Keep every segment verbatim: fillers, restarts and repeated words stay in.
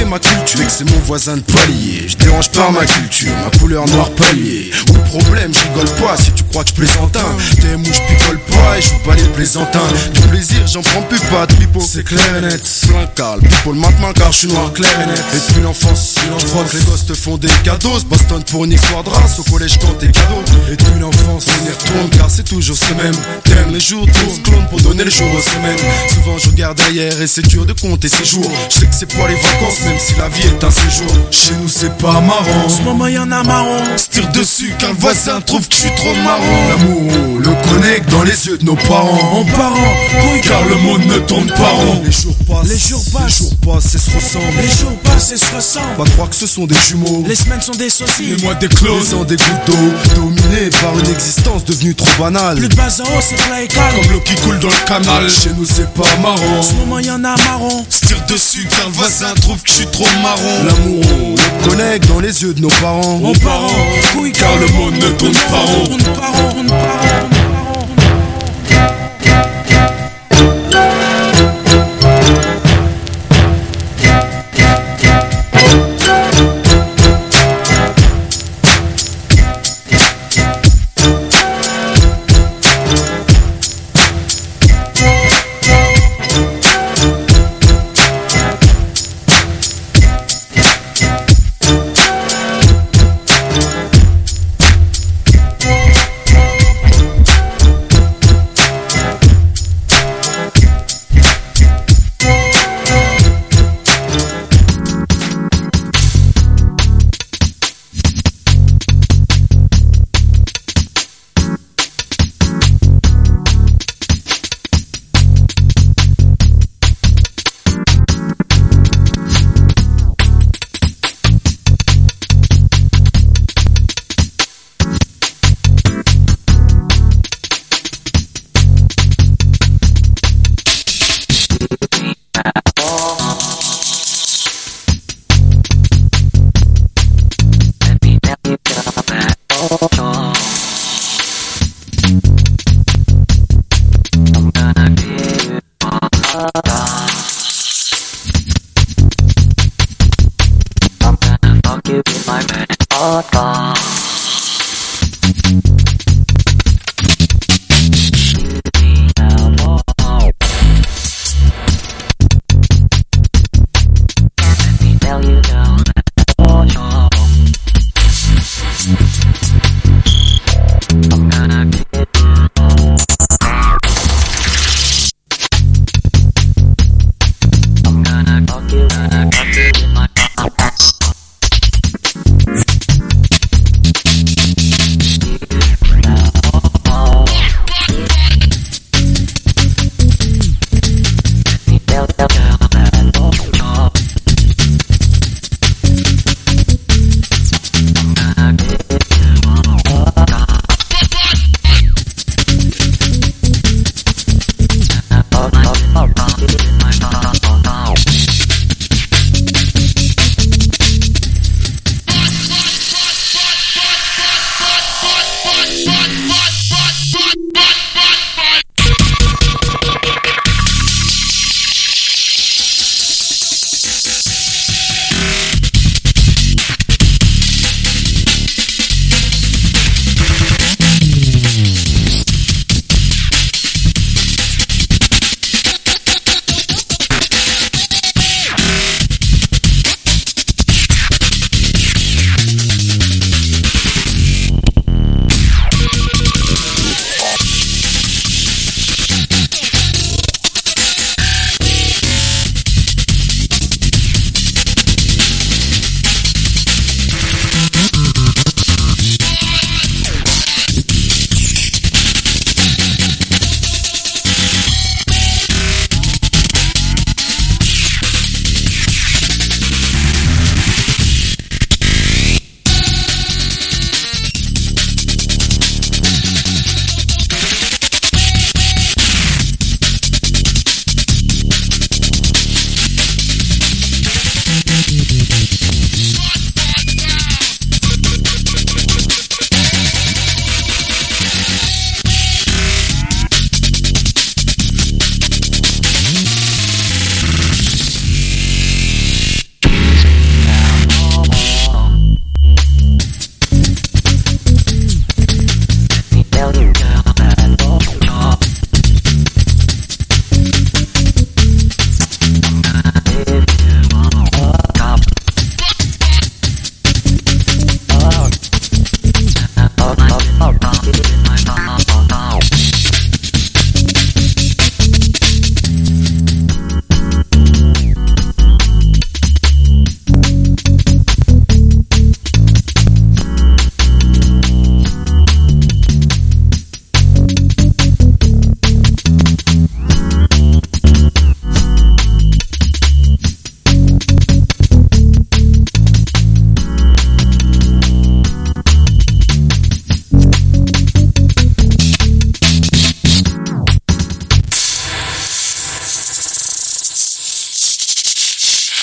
ma culture, que c'est mon voisin de palier. Je dérange par ma culture, ma couleur noire palier. Ou le problème, je rigole pas si tu crois que je plaisante un. T'aimes où je picole pas et je joue pas les plaisantins. Du plaisir, j'en prends plus pas de pipo, c'est clair et net. Plein calme, people maintenant car je suis noir clair et net. Et depuis l'enfance, je crois que les gosses te font des cadeaux. Boston pour une histoire de race, au collège quand t'es cadeau. Et depuis l'enfance, on y retourne car c'est toujours ce même. T'aimes les jours, tous clones pour donner le jour aux semaines. Souvent je regarde derrière et c'est dur de compter ces jours. Je sais que c'est pas les vacances, même si la vie est un séjour. Chez nous c'est pas marrant, en ce moment y'en a marrant. Se tire dessus car le voisin trouve que je suis trop marrant. L'amour, le connecte dans les yeux de nos parents. En parents, oui, car le monde ne tourne pas rond. Les jours passent, les jours passent, les jours passent et se ressemblent. Les jours passent et se ressemblent. Pas croire que ce sont des jumeaux. Les semaines sont des saucisses, les mois des clones. Les ans des gouttes d'eau, dominés par une existence devenue trop banale. Plus de bas en haut, c'est plat et calme, comme l'eau qui coule dans le canal. Chez nous c'est pas marrant, en ce moment y'en a marrant. Se tire dessus car le voisin trouve que je suis trop marron. L'amour, on le connecte dans les yeux de nos parents. Mon parents, oui, car le monde ne tourne pas rond. Tourne pas rond, tourne pas rond.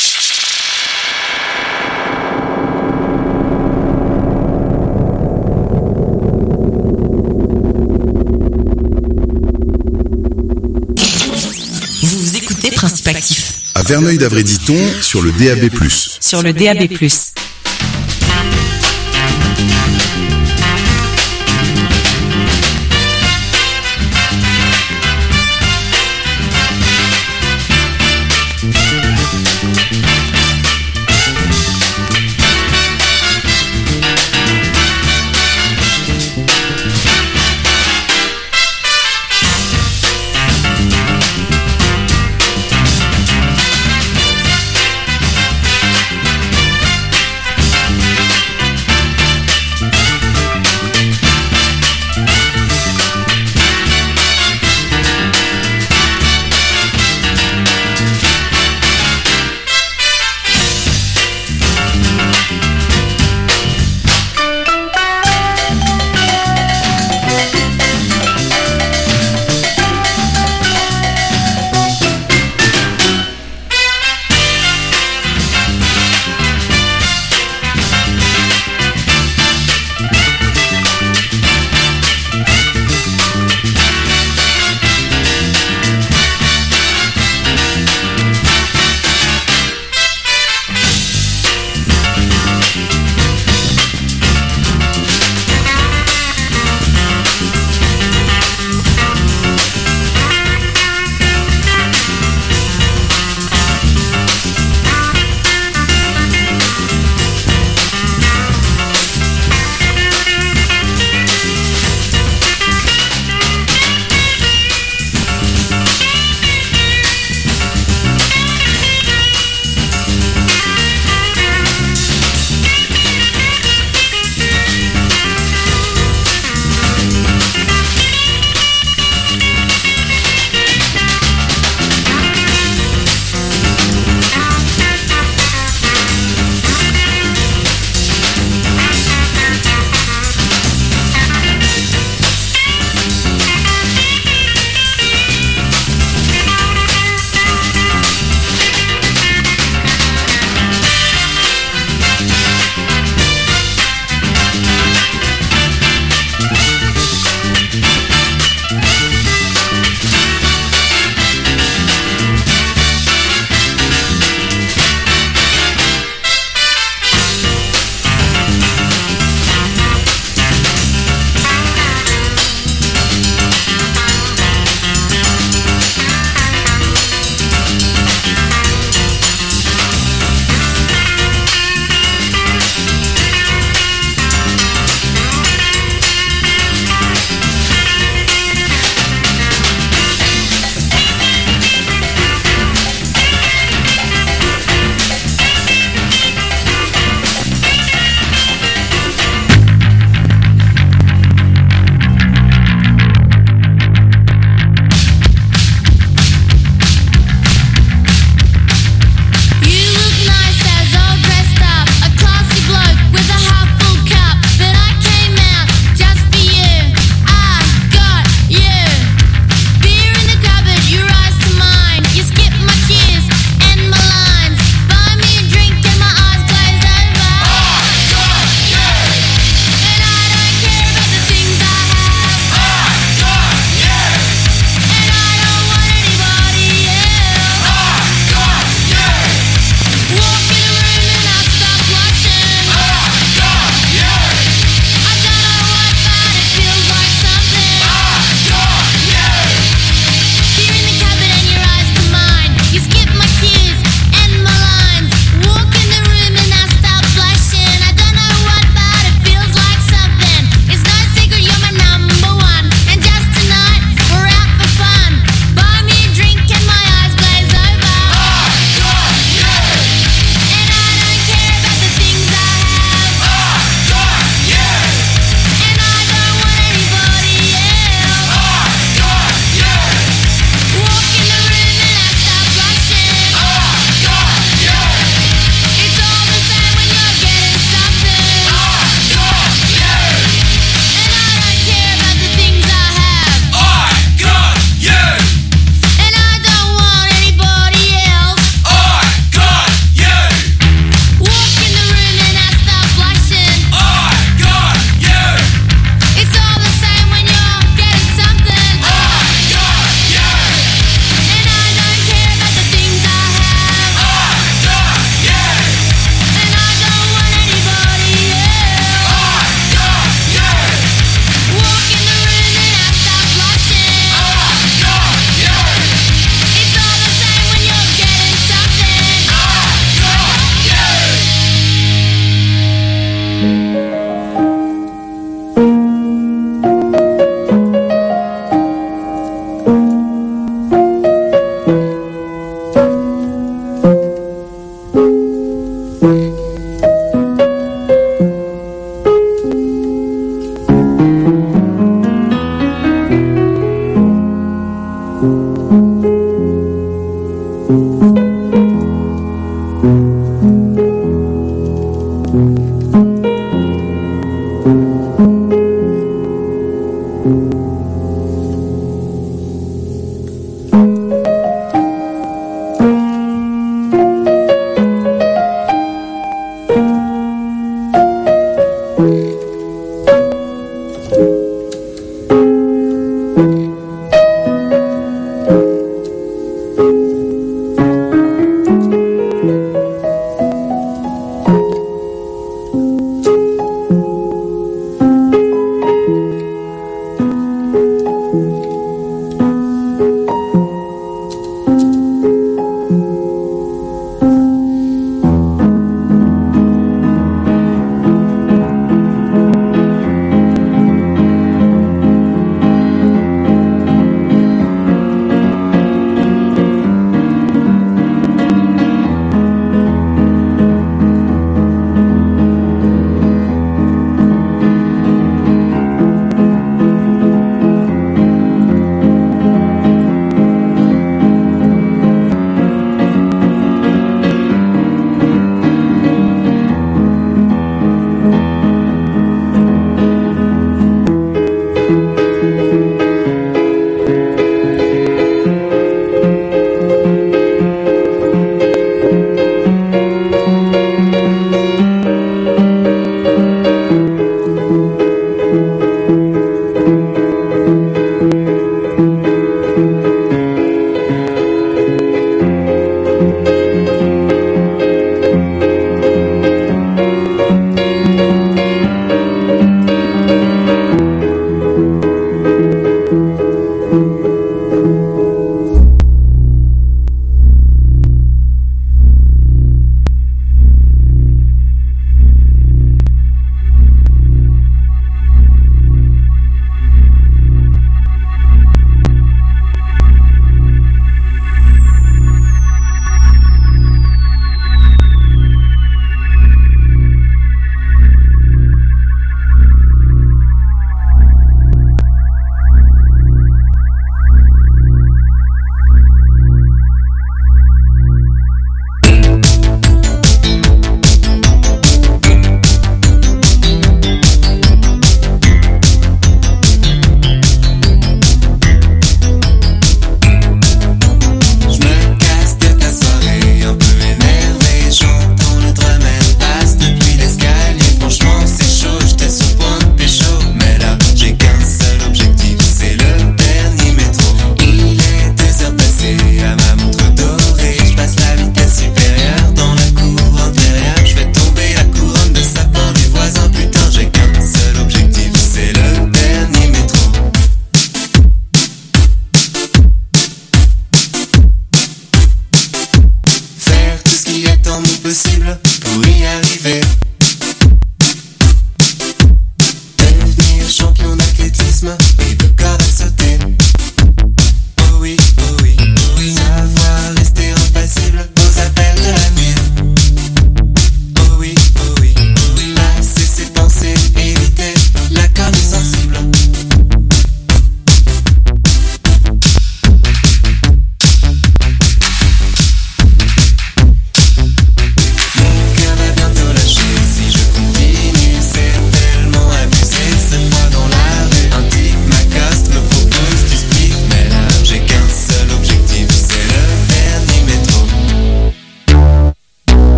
Vous écoutez Principe Actif. À Verneuil-d'Avray-Diton, sur le D A B plus. Sur le D A B plus.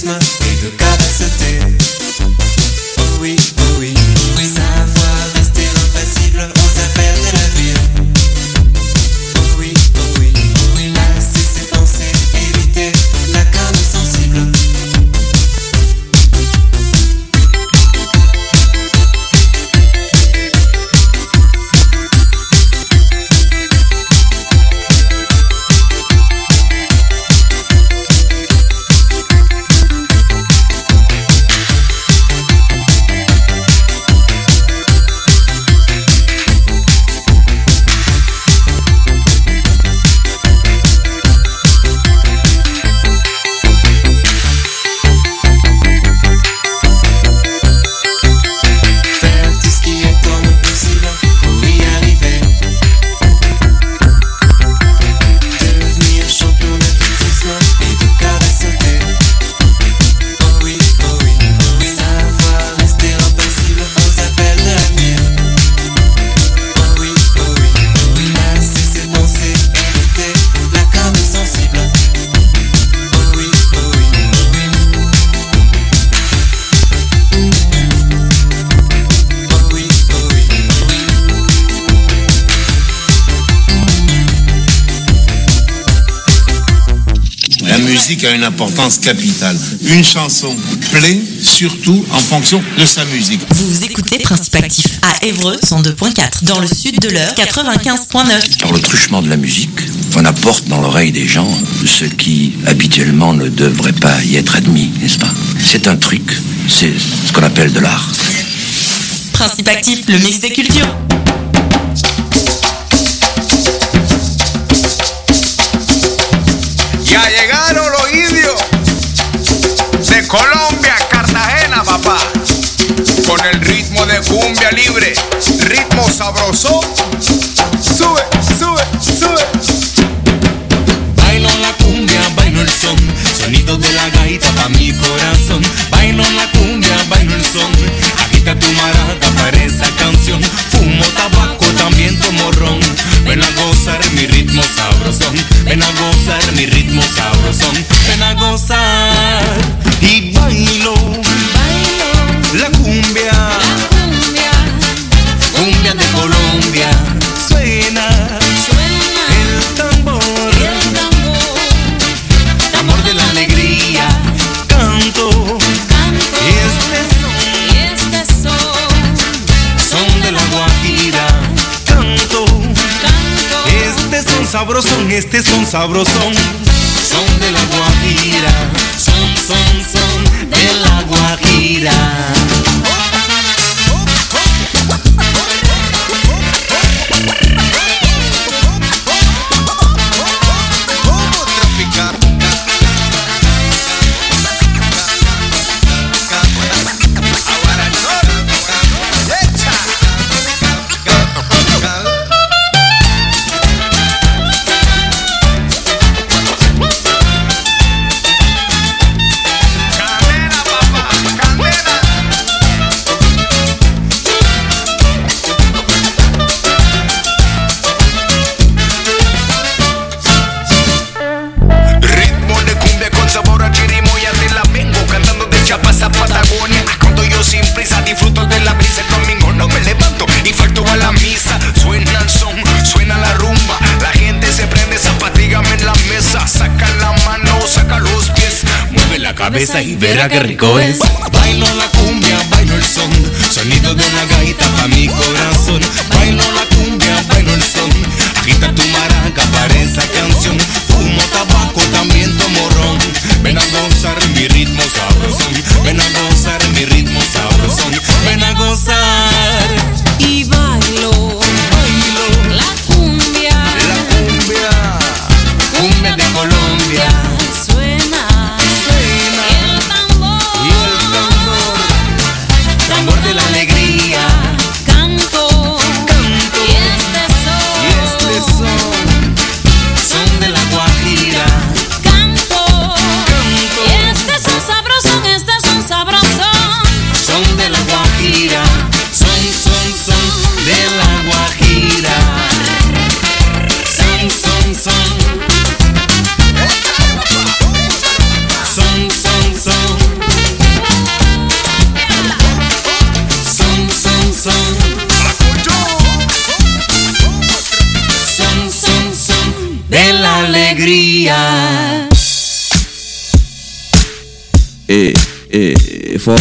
rythme et de capacité. Oh oui, oh oui, oui. Savoir rester impassible aux appels de la vie. Oh oui, oh oui, oui. Lasser ses pensées, éviter la canne sensible. A une importance capitale. Une chanson plaît surtout en fonction de sa musique. Vous écoutez Principe Actif à Évreux cent deux point quatre, dans le sud de l'Eure quatre-vingt-quinze point neuf. Par le truchement de la musique, on apporte dans l'oreille des gens ce qui habituellement ne devrait pas y être admis, n'est-ce pas? C'est un truc, c'est ce qu'on appelle de l'art. Principe Actif, le mix des cultures. Ya llegaron los indios de Colombia, Cartagena, papá, con el ritmo de cumbia libre, ritmo sabroso. Sube, sube, sube. Bailo la cumbia, bailo el son, sonido de la gaita pa' mi corazón. Bailo la cumbia, bailo el son, agita tu maraca para esa canción. Fumo tabaco, también tomo ron. Ven a gozar mi ritmo sabrosón, ven a gozar mi ritmo sabrosón, ven a gozar y bailo, bailo la cumbia, la cumbia, cumbia de Colombia. Suena, suena el tambor, el tambor, tambor de la alegría. Canto, canto, y este son, y este son, son de la Guajira. Canto, este son sabrosón, este son sabrosón, son de la Guajira, son, son, son de la Guajira. Disfruto de la brisa, el domingo no me levanto y falto a la misa. Suena el son, suena la rumba, la gente se prende, zapatígame en la mesa. Saca la mano, saca los pies, mueve la cabeza y verá qué rico es. Bailo la cumbia, bailo el son, sonido de una gaita pa' mi corazón. Bailo la cumbia, bailo el son, agita tu maraca para esa canción. Fumo tabaco, también tomo ron. Ven a gozar mi ritmo sabrosón, ven a gozar mi ritmo sabrosón, ven a gozar y bailo, bailo la cumbia, la cumbia, cumbia de Colombia. Suena, suena el tambor, y el tambor, tambor de la alegría. Canto, canto, y este son, y este son, son de la Guajira. Canto, canto, y este son sabrosos. eh, eh, for.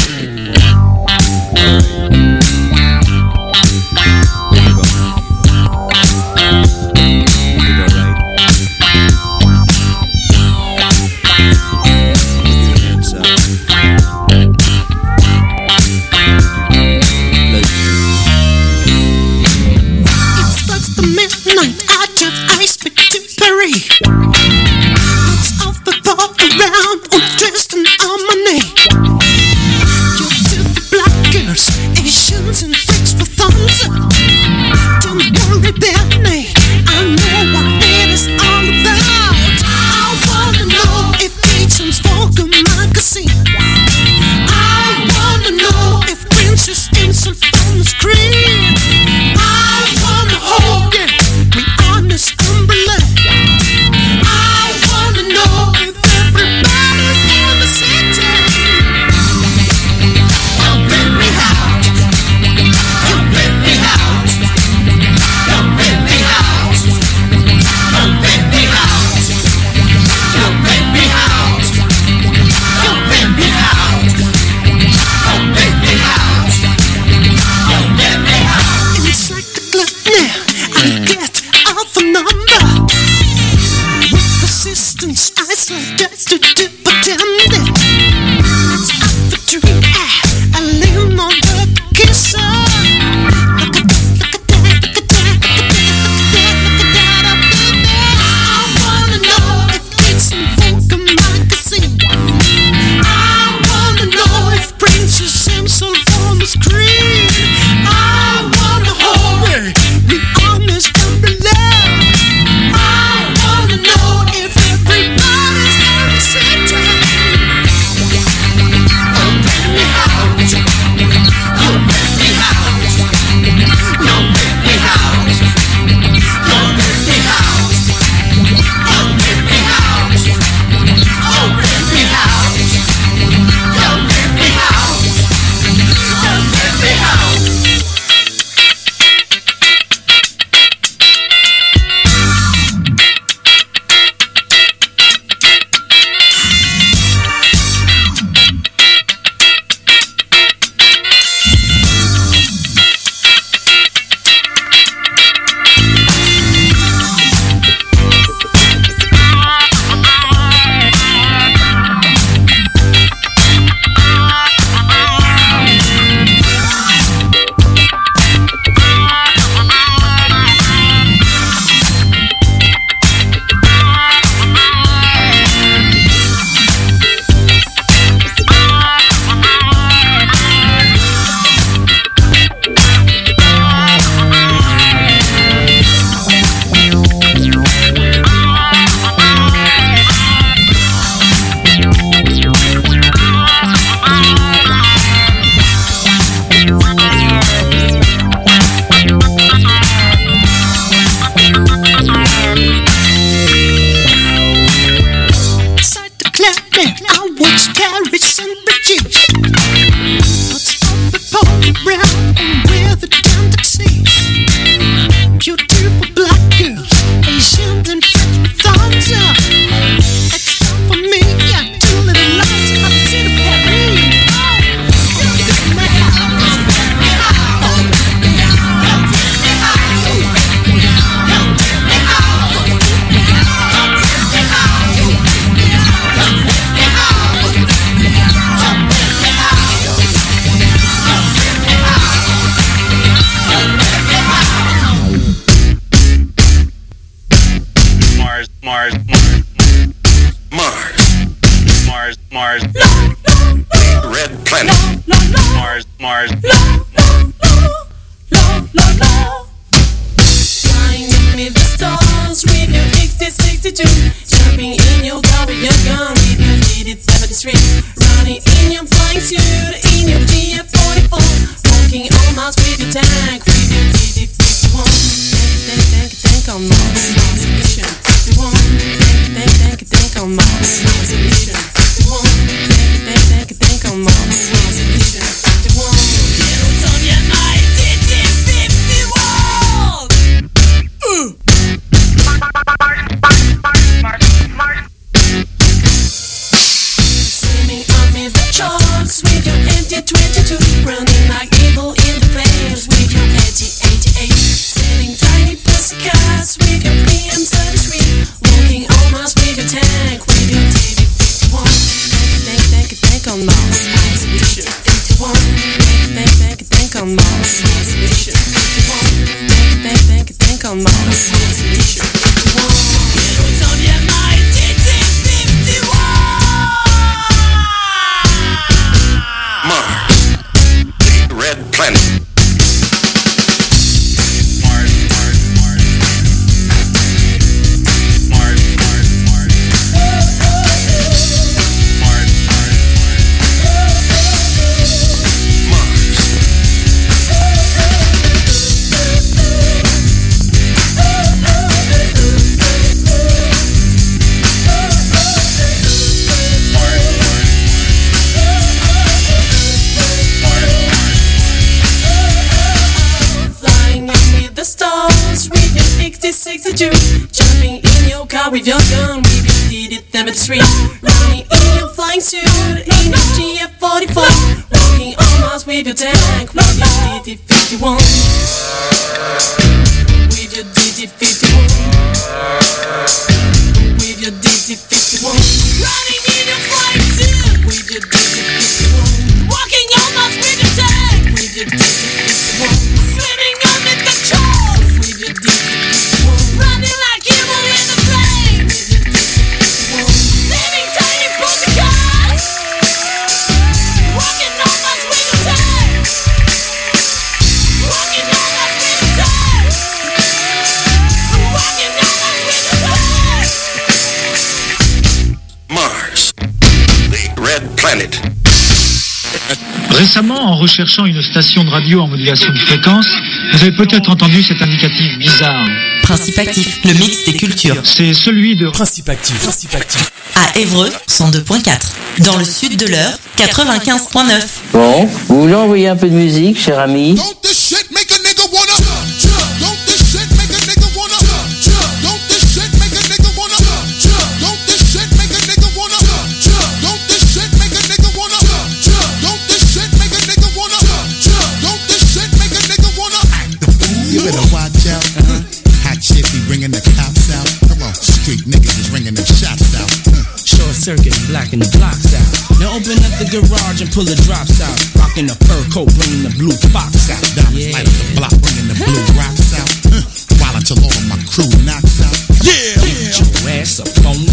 Swimming on me. on Mars. Think, think, think, think on Mars. Think, think, think, think on Mars. Mars, the red planet. sixty-two, jumping in your car with your gun, we did it down the street. Running in your flying suit, in your G F forty-four, walking on Mars with your tank, with your D D fifty-one, with your D D fifty-one, with your D D fifty-one, running in your flying suit, with your D D fifty-one, walking on Mars with your tank, with your D D fifty-one, swimming under the controls, with your D D fifty-one. Running like evil in the flames, saving tiny postcards, walking on my window tank, walking on my window tank, walking on my window tank. Mars, the red planet. Récemment, en recherchant une station de radio en modulation de fréquence, vous avez peut-être entendu cet indicatif bizarre. Principe Actif, le mix des cultures. C'est celui de Principe Actif. Principe Actif. À Évreux, cent deux point quatre. Dans le sud de l'Eure, quatre-vingt-quinze point neuf. Bon, vous voulez envoyer un peu de musique, cher ami? Circuit and blacking the blocks out. Now open up the garage and pull the drops out. Rocking the fur coat, bringing the blue fox out. Diamonds yeah. Light up the block, bringing the blue rocks out. Uh, while until all of my crew knocks out. Yeah, yeah. Get your ass up on